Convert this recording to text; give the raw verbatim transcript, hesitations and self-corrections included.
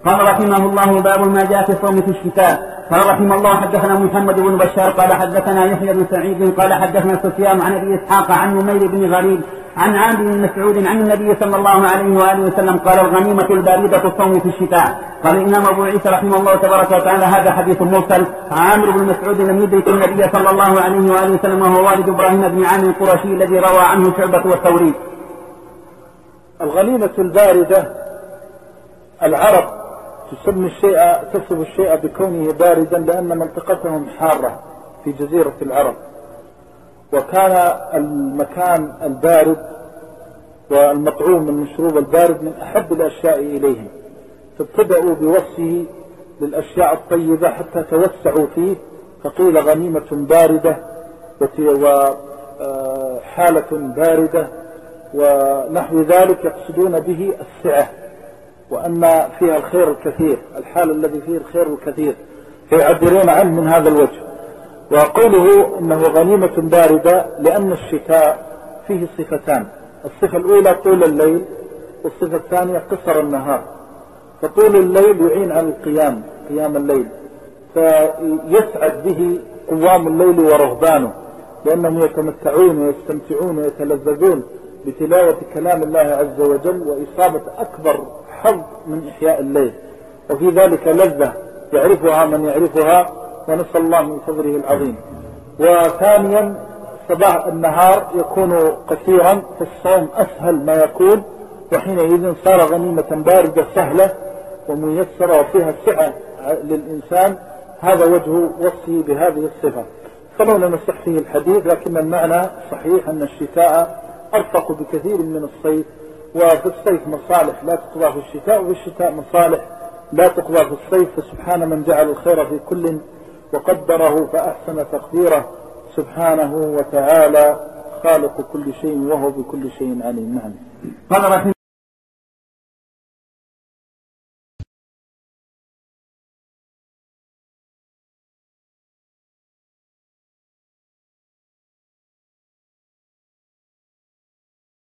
قال رحمه الله: باب ما جاء في الصوم في الشتاء. قال رحمه الله: حدثنا محمد بن بشار قال حدثنا يحيى بن سعيد قال حدثنا سفيان عن ابي اسحاق عن نمير بن غريب عن عامر بن مسعود عن النبي صلى الله عليه واله وسلم قال: الغنيمة الباردة الصوم في الشتاء. قال الامام ابو عيسى رحمه الله تبارك وتعالى: هذا حديث مرسل. عامر بن مسعود لم يدرك النبي صلى الله عليه واله وسلم وهو والد ابراهيم بن عامر القرشي الذي روى عنه شعبة والثوري. الغنيمة الباردة، العرب تسمي الشيء تصف الشيء بكونه باردا لأن منطقتهم حارة في جزيرة العرب، وكان المكان البارد والمطعوم المشروب البارد من أحب الأشياء إليهم، فابتدأوا بوصفه للأشياء الطيبة حتى توسعوا فيه، فقيل غنيمة باردة وحالة باردة ونحو ذلك، يقصدون به السعة وأن فيها الخير الكثير، الحال الذي فيه الخير الكثير، فيعبرون عنه من هذا الوجه. وقوله إنه غنيمة باردة لأن الشتاء فيه صفتان: الصفة الأولى طول الليل، والصفة الثانية قصر النهار. فطول الليل يعين على القيام، قيام الليل، فيسعد به قوام الليل ورهبانه، لأنهم يتمتعون ويستمتعون ويتلذذون بتلاوة كلام الله عز وجل وإصابة أكبر حظ من إحياء الليل، وفي ذلك لذة يعرفها من يعرفها، ونسأل الله من فضله العظيم. وثانيا صباح النهار يكون قصيرا، فالصوم أسهل ما يكون، وحينئذ صار غنيمة باردة سهلة وميسرة وفيها سعة للإنسان. هذا وجه وصفه بهذه الصفة. فلو لم نصح فيه الحديث، لكن المعنى صحيح أن الشتاء أرفق بكثير من الصيف، وفي الصيف مصالح لا تقضى في الشتاء، وفي الشتاء مصالح لا تقضى في الصيف. فسبحان من جعل الخير في كل وقدره فأحسن تقديره، سبحانه وتعالى خالق كل شيء وهو بكل شيء عليم. نعم.